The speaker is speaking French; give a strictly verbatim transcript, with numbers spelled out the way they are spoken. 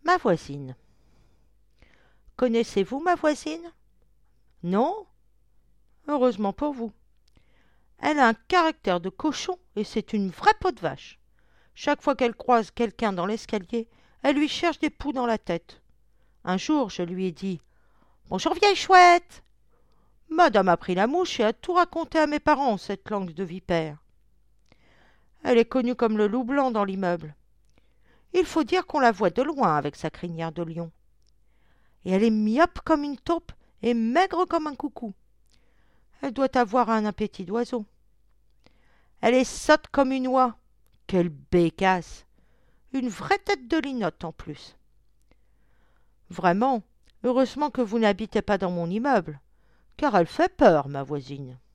Ma voisine. Connaissez-vous ma voisine? Non? Heureusement pour vous. Elle a un caractère de cochon et c'est une vraie peau de vache. Chaque fois qu'elle croise quelqu'un dans l'escalier, elle lui cherche des poux dans la tête. Un jour, je lui ai dit « Bonjour vieille chouette !» Madame a pris la mouche et a tout raconté à mes parents, cette langue de vipère. Elle est connue comme le loup blanc dans l'immeuble. Il faut dire qu'on la voit de loin avec sa crinière de lion. Et elle est myope comme une taupe et maigre comme un coucou. Elle doit avoir un appétit d'oiseau. Elle est sotte comme une oie. Quelle bécasse! Une vraie tête de linotte en plus. Vraiment, heureusement que vous n'habitez pas dans mon immeuble, car elle fait peur, ma voisine.